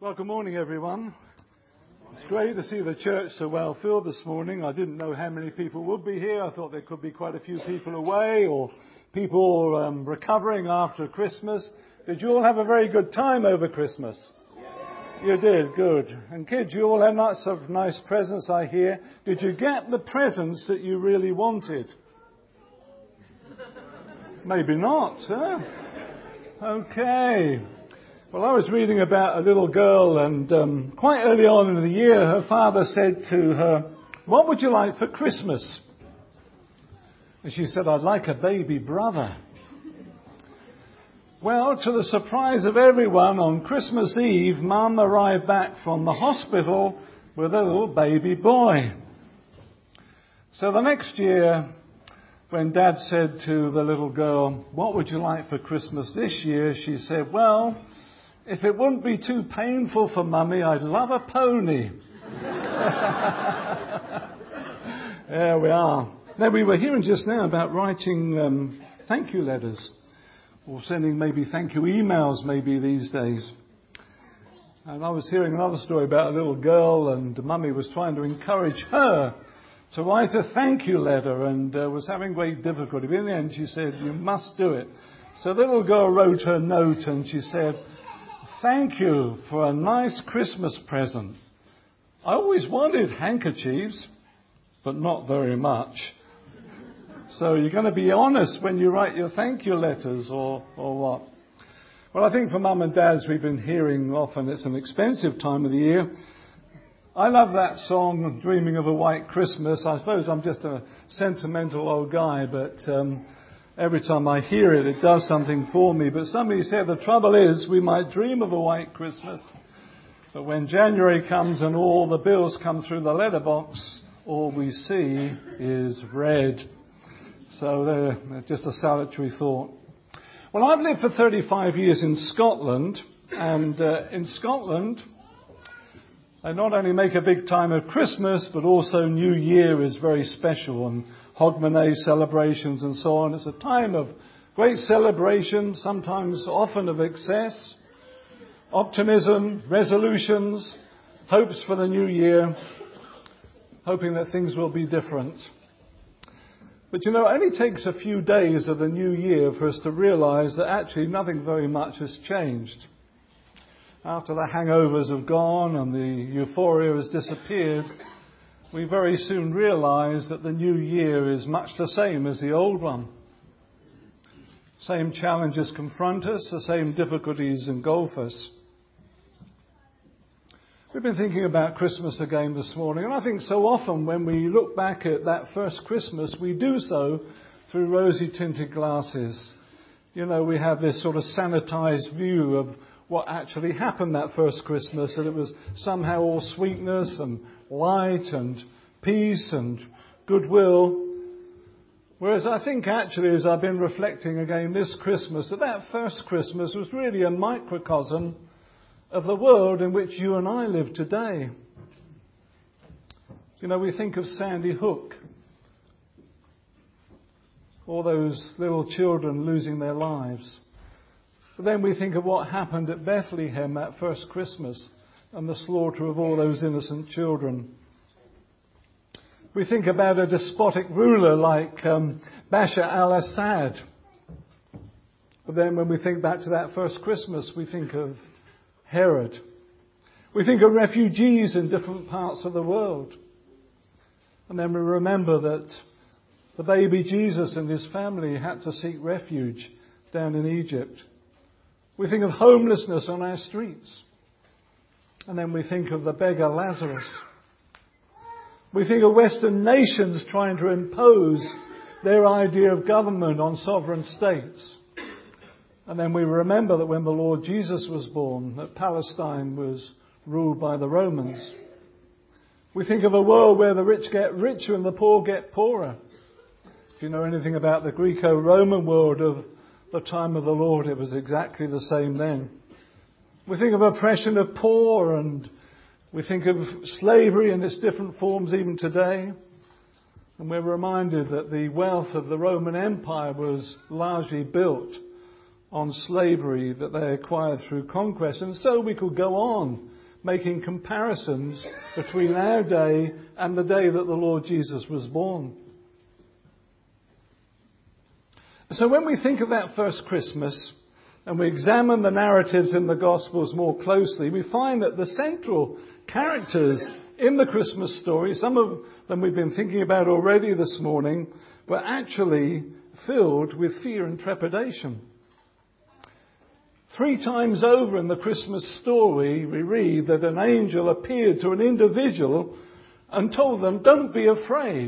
Well, good morning, everyone. It's great to see the church so well filled this morning. I didn't know how many people would be here. I thought there could be quite a few people away or people recovering after Christmas. Did you all have a very good time over Christmas? You did, good. And kids, you all had lots of nice presents, I hear. Did you get the presents that you really wanted? Maybe not, huh? Okay. Well, I was reading about a little girl, and quite early on in the year, her father said to her, "What would you like for Christmas?" And she said, "I'd like a baby brother." Well, to the surprise of everyone, on Christmas Eve, Mum arrived back from the hospital with a little baby boy. So the next year, when Dad said to the little girl, "What would you like for Christmas this year?" she said, "Well, if it wouldn't be too painful for Mummy, I'd love a pony." There we are. Now, we were hearing just now about writing thank you letters, or sending maybe thank you emails maybe these days. And I was hearing another story about a little girl, and Mummy was trying to encourage her to write a thank you letter, and was having great difficulty. But in the end, she said, "You must do it." So the little girl wrote her note, and she said, "Thank you for a nice Christmas present. I always wanted handkerchiefs, but not very much." So you're going to be honest when you write your thank you letters, or what? Well, I think for Mum and Dads, we've been hearing often it's an expensive time of the year. I love that song, "Dreaming of a White Christmas." I suppose I'm just a sentimental old guy, but every time I hear it, it does something for me. But somebody said the trouble is we might dream of a white Christmas, but when January comes and all the bills come through the letterbox, all we see is red. So just a salutary thought. Well, I've lived for 35 years in Scotland, and in Scotland, they not only make a big time of Christmas, but also New Year is very special, and Hogmanay celebrations and so on. It's a time of great celebration, sometimes often of excess, optimism, resolutions, hopes for the new year, hoping that things will be different. But you know, it only takes a few days of the new year for us to realise that actually nothing very much has changed. After the hangovers have gone and the euphoria has disappeared, we very soon realise that the new year is much the same as the old one. Same challenges confront us, the same difficulties engulf us. We've been thinking about Christmas again this morning, and I think so often when we look back at that first Christmas, we do so through rosy tinted glasses. You know, we have this sort of sanitised view of what actually happened that first Christmas, and it was somehow all sweetness and light and peace and goodwill. Whereas I think actually, as I've been reflecting again this Christmas, that first Christmas was really a microcosm of the world in which you and I live today. You know, we think of Sandy Hook, all those little children losing their lives. But then we think of what happened at Bethlehem that first Christmas and the slaughter of all those innocent children. We think about a despotic ruler like Bashar al-Assad. But then when we think back to that first Christmas, we think of Herod. We think of refugees in different parts of the world. And then we remember that the baby Jesus and his family had to seek refuge down in Egypt. We think of homelessness on our streets. And then we think of the beggar Lazarus. We think of Western nations trying to impose their idea of government on sovereign states. And then we remember that when the Lord Jesus was born, that Palestine was ruled by the Romans. We think of a world where the rich get richer and the poor get poorer. If you know anything about the Greco-Roman world of the time of the Lord, it was exactly the same then. We think of oppression of poor, and we think of slavery in its different forms even today. And we're reminded that the wealth of the Roman Empire was largely built on slavery that they acquired through conquest. And so we could go on making comparisons between our day and the day that the Lord Jesus was born. So when we think of that first Christmas and we examine the narratives in the Gospels more closely, we find that the central characters in the Christmas story, some of them we've been thinking about already this morning, were actually filled with fear and trepidation. 3 times over in the Christmas story, we read that an angel appeared to an individual and told them, "Don't be afraid."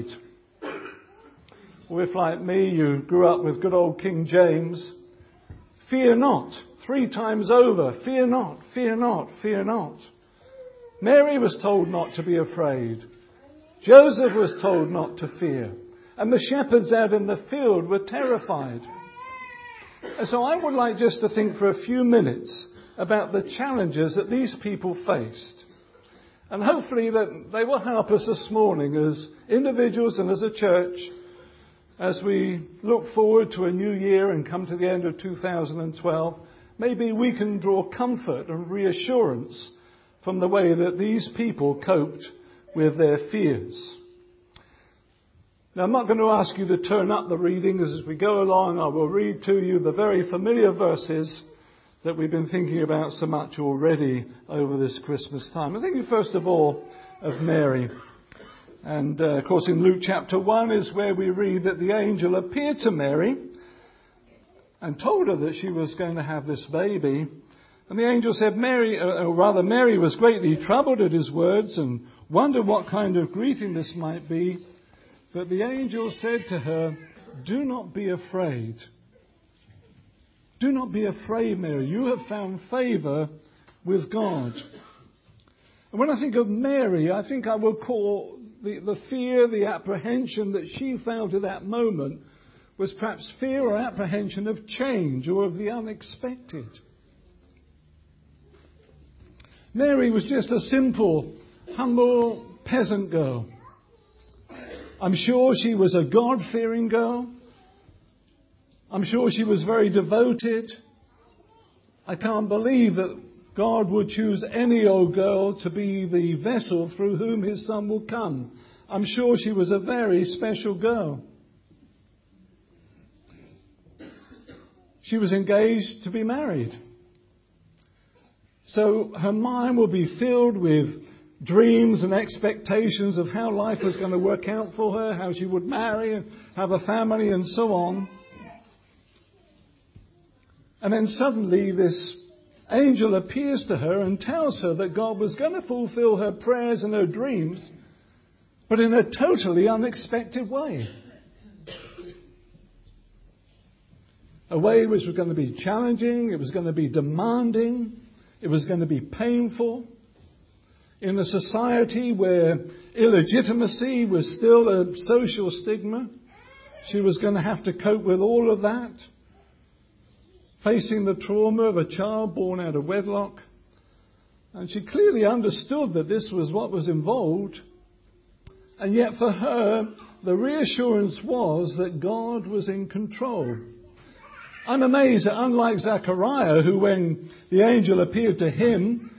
Or if, like me, you grew up with good old King James, "Fear not." 3 times over, "Fear not, fear not, fear not." Mary was told not to be afraid. Joseph was told not to fear. And the shepherds out in the field were terrified. And so I would like just to think for a few minutes about the challenges that these people faced. And hopefully that they will help us this morning as individuals and as a church as we look forward to a new year and come to the end of 2012. Maybe we can draw comfort and reassurance from the way that these people coped with their fears. Now, I'm not going to ask you to turn up the reading. As we go along, I will read to you the very familiar verses that we've been thinking about so much already over this Christmas time. I'm thinking first of all of Mary. And of course in Luke chapter 1 is where we read that the angel appeared to Mary and told her that she was going to have this baby. And the angel said, Mary was greatly troubled at his words and wondered what kind of greeting this might be. But the angel said to her, "Do not be afraid. Do not be afraid, Mary. You have found favour with God." And when I think of Mary, I think I would call the fear, the apprehension that she felt at that moment was perhaps fear or apprehension of change or of the unexpected. Mary was just a simple, humble peasant girl. I'm sure she was a God-fearing girl. I'm sure she was very devoted. I can't believe that God would choose any old girl to be the vessel through whom his son will come. I'm sure she was a very special girl. She was engaged to be married. So her mind will be filled with dreams and expectations of how life was going to work out for her, how she would marry and have a family and so on. And then suddenly this angel appears to her and tells her that God was going to fulfill her prayers and her dreams, but in a totally unexpected way. A way which was going to be challenging, it was going to be demanding, it was going to be painful. In a society where illegitimacy was still a social stigma, she was going to have to cope with all of that, facing the trauma of a child born out of wedlock. And she clearly understood that this was what was involved. And yet for her, the reassurance was that God was in control. I'm amazed that unlike Zechariah, who when the angel appeared to him,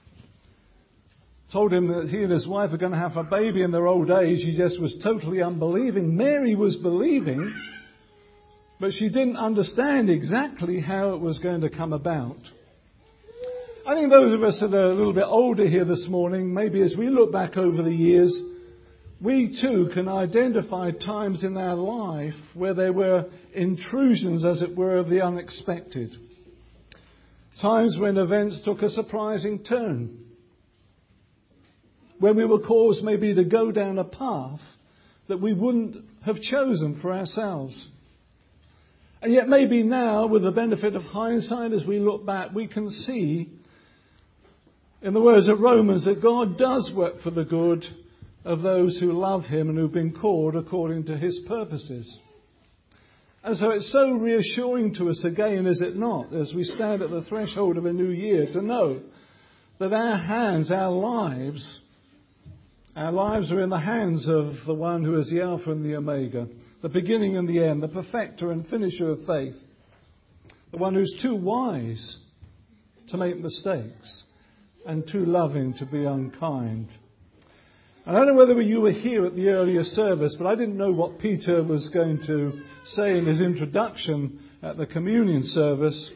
told him that he and his wife are going to have a baby in their old age, he just was totally unbelieving. Mary was believing, but she didn't understand exactly how it was going to come about. I think those of us that are a little bit older here this morning, maybe as we look back over the years, we too can identify times in our life where there were intrusions, as it were, of the unexpected. Times when events took a surprising turn. When we were caused maybe to go down a path that we wouldn't have chosen for ourselves. And yet maybe now, with the benefit of hindsight, as we look back, we can see, in the words of Romans, that God does work for the good of those who love him and who've been called according to his purposes. And so it's so reassuring to us again, is it not, as we stand at the threshold of a new year, to know that our hands, our lives are in the hands of the one who is the Alpha and the Omega, the beginning and the end, the perfecter and finisher of faith, the one who's too wise to make mistakes, and too loving to be unkind. And I don't know whether you were here at the earlier service, but I didn't know what Peter was going to say in his introduction at the communion service.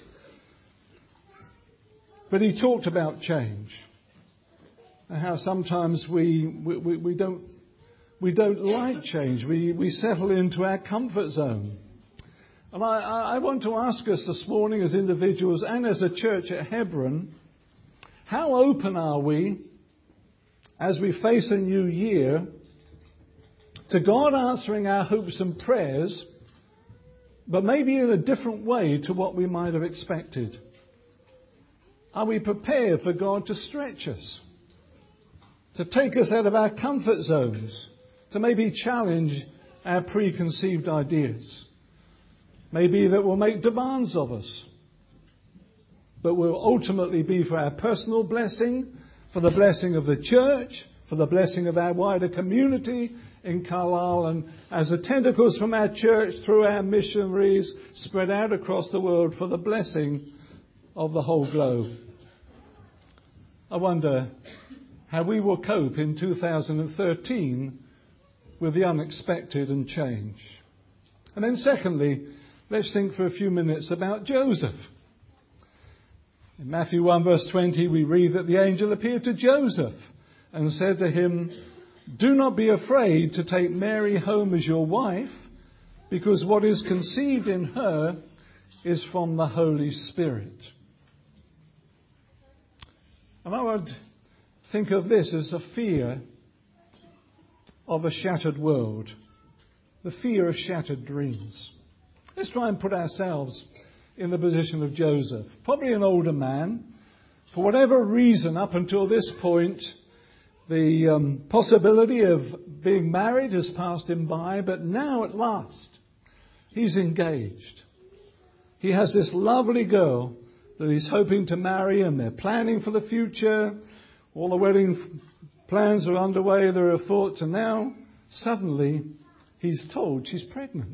But he talked about change and how sometimes we don't like change. We settle into our comfort zone. And I want to ask us this morning as individuals and as a church at Hebron, how open are we as we face a new year to God answering our hopes and prayers, but maybe in a different way to what we might have expected? Are we prepared for God to stretch us, to take us out of our comfort zones, to maybe challenge our preconceived ideas? Maybe that will make demands of us, but will ultimately be for our personal blessing, for the blessing of the church, for the blessing of our wider community in Carlisle, and as the tentacles from our church through our missionaries spread out across the world for the blessing of the whole globe. I wonder how we will cope in 2013 with the unexpected and change. And then secondly, let's think for a few minutes about Joseph. In Matthew 1 verse 20 we read that the angel appeared to Joseph and said to him, "Do not be afraid to take Mary home as your wife, because what is conceived in her is from the Holy Spirit." And I would think of this as a fear of a shattered world, the fear of shattered dreams. Let's try and put ourselves in the position of Joseph, probably an older man. For whatever reason, up until this point, the possibility of being married has passed him by, but now at last, he's engaged. He has this lovely girl that he's hoping to marry, and they're planning for the future. All the wedding plans are underway, there are thoughts, and now, suddenly, he's told she's pregnant.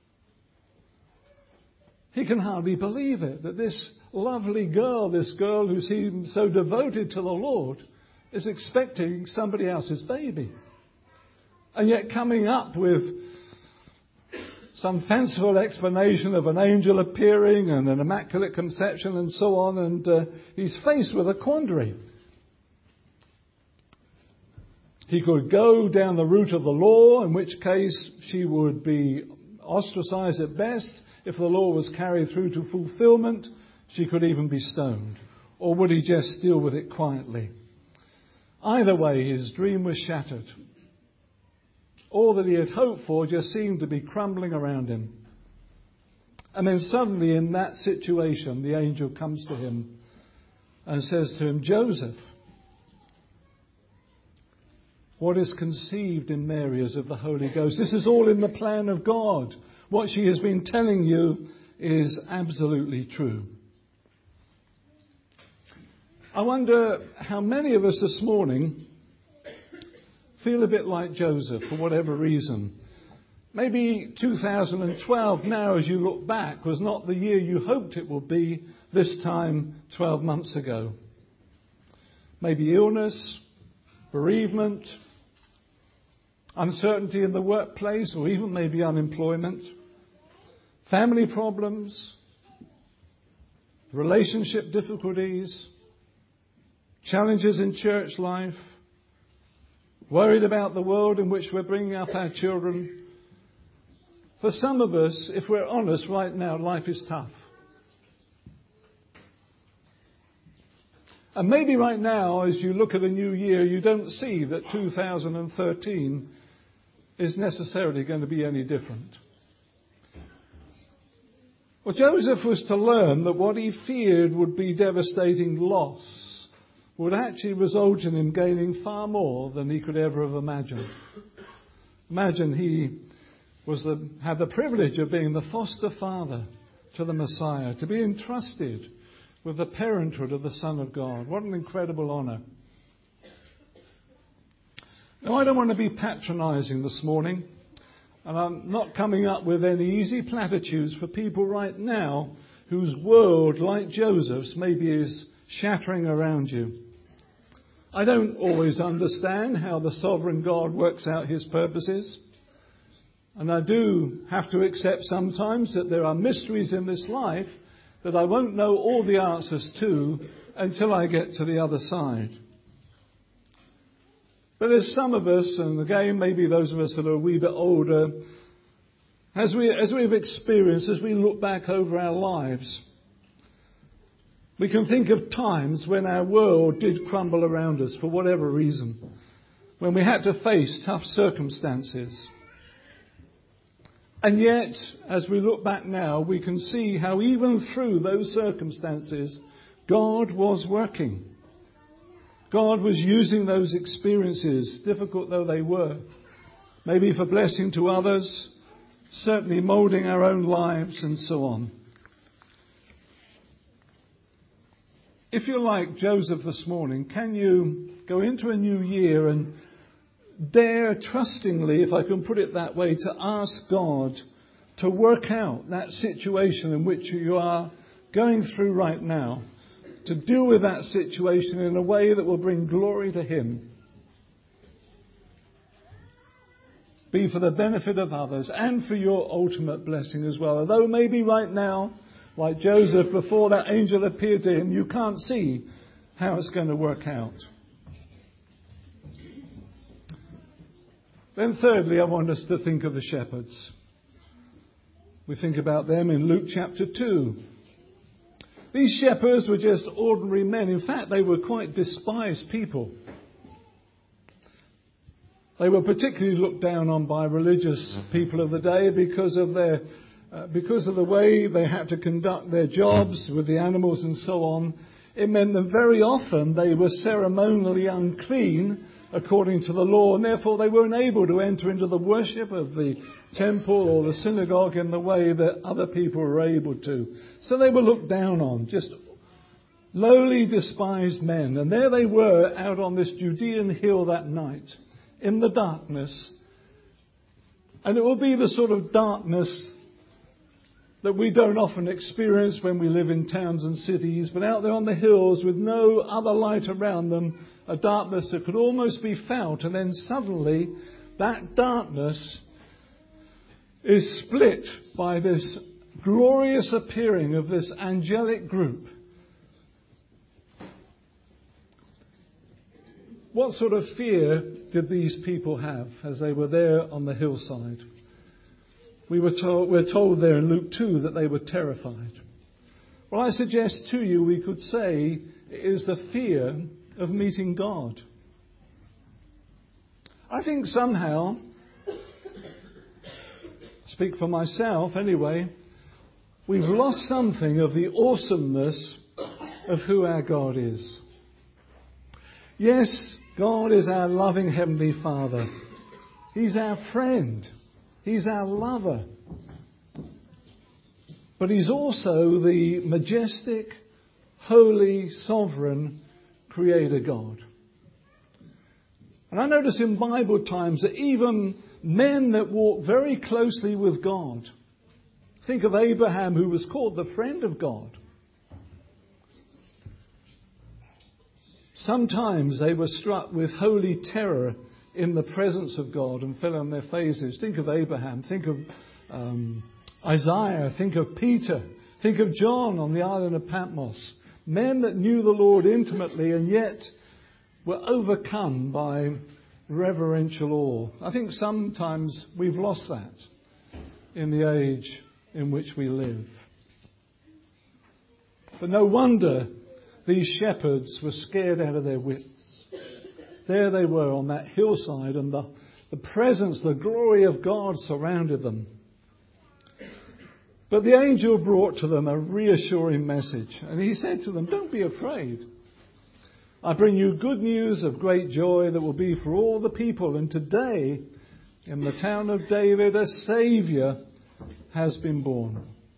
He can hardly believe it, that this lovely girl, this girl who seems so devoted to the Lord, is expecting somebody else's baby. And yet coming up with some fanciful explanation of an angel appearing and an immaculate conception and so on, and he's faced with a quandary. He could go down the route of the law, in which case she would be ostracized at best. If the law was carried through to fulfillment, she could even be stoned. Or would he just deal with it quietly? Either way, his dream was shattered. All that he had hoped for just seemed to be crumbling around him. And then suddenly in that situation, the angel comes to him and says to him, "Joseph, what is conceived in Mary is of the Holy Ghost." This is all in the plan of God. What she has been telling you is absolutely true. I wonder how many of us this morning feel a bit like Joseph for whatever reason. Maybe 2012 now, as you look back, was not the year you hoped it would be this time 12 months ago. Maybe illness, bereavement, uncertainty in the workplace, or even maybe unemployment, family problems, relationship difficulties, challenges in church life, worried about the world in which we're bringing up our children. For some of us, if we're honest right now, life is tough. And maybe right now, as you look at a new year, you don't see that 2013 is necessarily going to be any different. Well, Joseph was to learn that what he feared would be devastating loss would actually result in him gaining far more than he could ever have imagined. Imagine he had the privilege of being the foster father to the Messiah, to be entrusted with the parenthood of the Son of God. What an incredible honour. Now, I don't want to be patronising this morning, and I'm not coming up with any easy platitudes for people right now whose world, like Joseph's, maybe is shattering around you. I don't always understand how the sovereign God works out his purposes. And I do have to accept sometimes that there are mysteries in this life that I won't know all the answers to until I get to the other side. But there's some of us, and again maybe those of us that are a wee bit older, as we've experienced, as we look back over our lives, we can think of times when our world did crumble around us for whatever reason, when we had to face tough circumstances. And yet, as we look back now, we can see how even through those circumstances, God was working. God was using those experiences, difficult though they were, maybe for blessing to others, certainly moulding our own lives and so on. If you're like Joseph this morning, can you go into a new year and dare trustingly, if I can put it that way, to ask God to work out that situation in which you are going through right now, to deal with that situation in a way that will bring glory to Him, be for the benefit of others and for your ultimate blessing as well. Although maybe right now, like Joseph, before that angel appeared to him, you can't see how it's going to work out. Then thirdly, I want us to think of the shepherds. We think about them in Luke chapter 2. These shepherds were just ordinary men. In fact, they were quite despised people. They were particularly looked down on by religious people of the day because of the way they had to conduct their jobs with the animals and so on. It meant that very often they were ceremonially unclean according to the law, and therefore they weren't able to enter into the worship of the temple or the synagogue in the way that other people were able to. So they were looked down on, just lowly, despised men. And there they were out on this Judean hill that night, in the darkness. And it will be the sort of darkness that we don't often experience when we live in towns and cities, but out there on the hills with no other light around them, a darkness that could almost be felt, and then suddenly that darkness is split by this glorious appearing of this angelic group. What sort of fear did these people have as they were there on the hillside? We're told there in Luke 2 that they were terrified. Well, I suggest to you we could say it is the fear of meeting God. I think somehow, speak for myself anyway, we've lost something of the awesomeness of who our God is. Yes, God is our loving Heavenly Father. He's our friend. He's our lover. But He's also the majestic, holy, sovereign Creator God. And I notice in Bible times that even men that walk very closely with God, think of Abraham, who was called the friend of God. Sometimes they were struck with holy terror in the presence of God and fell on their faces. Think of Abraham, think of Isaiah, think of Peter, think of John on the island of Patmos. Men that knew the Lord intimately and yet were overcome by reverential awe. I think sometimes we've lost that in the age in which we live. But no wonder these shepherds were scared out of their wits. There they were on that hillside, and the presence, the glory of God surrounded them. But the angel brought to them a reassuring message. And he said to them, "Don't be afraid. I bring you good news of great joy that will be for all the people. And today, in the town of David, a Saviour has been born.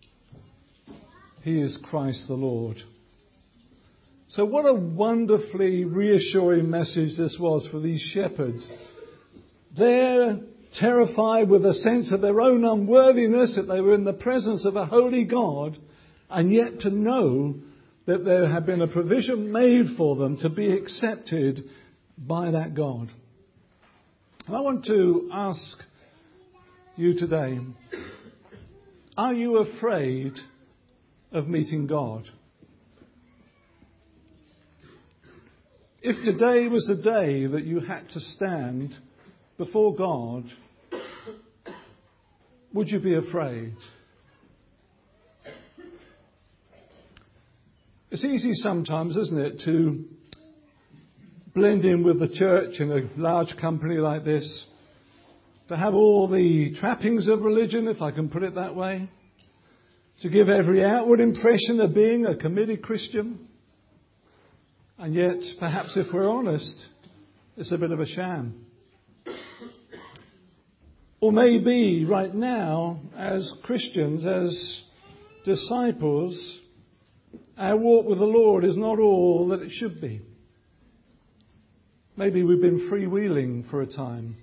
He is Christ the Lord." So what a wonderfully reassuring message this was for these shepherds. They're terrified with a sense of their own unworthiness, that they were in the presence of a holy God, and yet to know that there had been a provision made for them to be accepted by that God. And I want to ask you today, are you afraid of meeting God? If today was the day that you had to stand before God, would you be afraid? It's easy sometimes, isn't it, to blend in with the church in a large company like this, to have all the trappings of religion, if I can put it that way, to give every outward impression of being a committed Christian. And yet, perhaps if we're honest, it's a bit of a sham. Or maybe right now, as Christians, as disciples, our walk with the Lord is not all that it should be. Maybe we've been freewheeling for a time.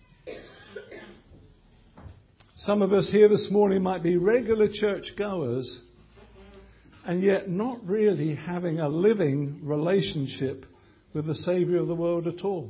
Some of us here this morning might be regular churchgoers and yet not really having a living relationship with the Saviour of the world at all.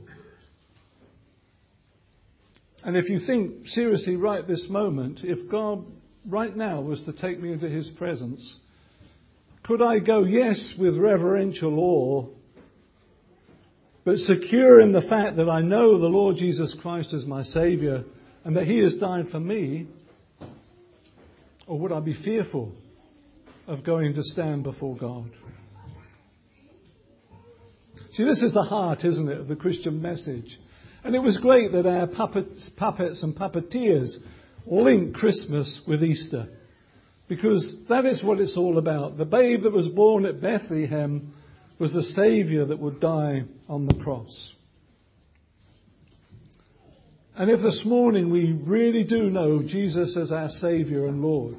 And if you think seriously right this moment, if God right now was to take me into His presence, could I go, yes, with reverential awe, but secure in the fact that I know the Lord Jesus Christ is my Saviour and that He has died for me? Or would I be fearful of going to stand before God? See, this is the heart, isn't it, of the Christian message. And it was great that our puppets and puppeteers link Christmas with Easter, because that is what it's all about. The babe that was born at Bethlehem was the Saviour that would die on the cross. And if this morning we really do know Jesus as our Saviour and Lord,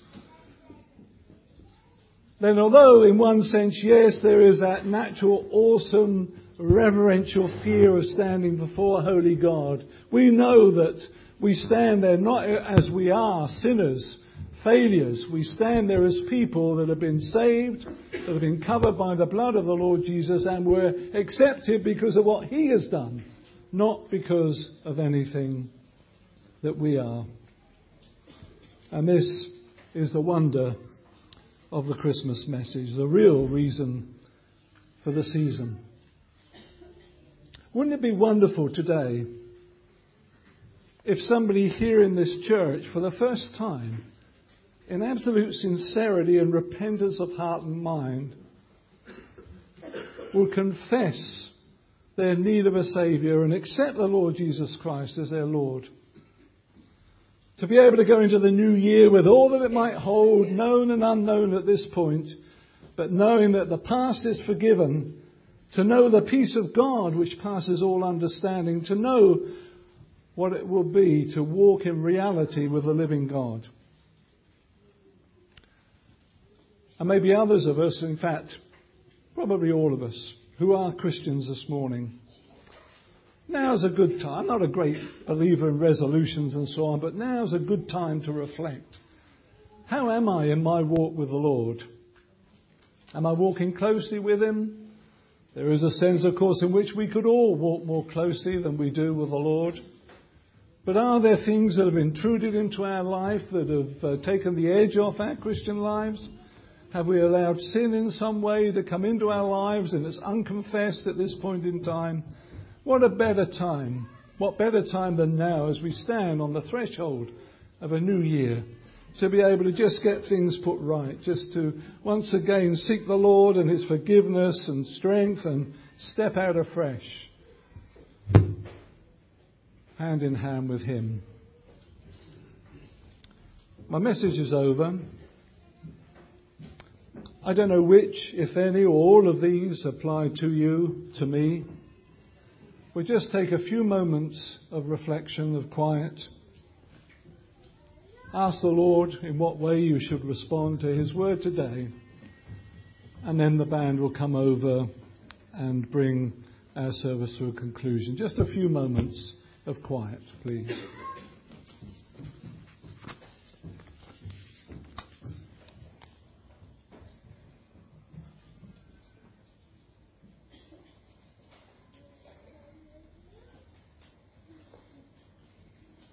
then although in one sense, yes, there is that natural, awesome, reverential fear of standing before holy God, we know that we stand there not as we are, sinners, failures. We stand there as people that have been saved, that have been covered by the blood of the Lord Jesus, and were accepted because of what He has done, not because of anything that we are. And this is the wonder of the Christmas message, the real reason for the season. Wouldn't it be wonderful today if somebody here in this church, for the first time, in absolute sincerity and repentance of heart and mind, would confess their need of a Saviour and accept the Lord Jesus Christ as their Lord? To be able to go into the new year with all that it might hold, known and unknown at this point, but knowing that the past is forgiven, to know the peace of God which passes all understanding, to know what it will be to walk in reality with the living God. And maybe others of us, in fact, probably all of us, who are Christians this morning. Now's a good time. I'm not a great believer in resolutions and so on, but now's a good time to reflect. How am I in my walk with the Lord? Am I walking closely with Him? There is a sense, of course, in which we could all walk more closely than we do with the Lord. But are there things that have intruded into our life that have taken the edge off our Christian lives? Have we allowed sin in some way to come into our lives and it's unconfessed at this point in time? What a better time. What better time than now as we stand on the threshold of a new year to be able to just get things put right, just to once again seek the Lord and His forgiveness and strength and step out afresh, hand in hand with Him. My message is over. I don't know which, if any, or all of these apply to you, to me. We'll just take a few moments of reflection, of quiet. Ask the Lord in what way you should respond to His word today. And then the band will come over and bring our service to a conclusion. Just a few moments of quiet, please.